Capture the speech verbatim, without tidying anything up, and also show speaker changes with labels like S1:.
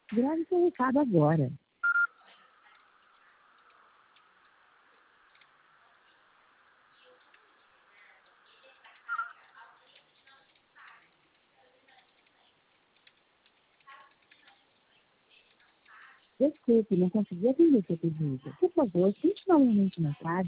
S1: Grave seu recado agora. Desculpe, não consegui atender seu pedido. Por favor, tente novamente mais tarde.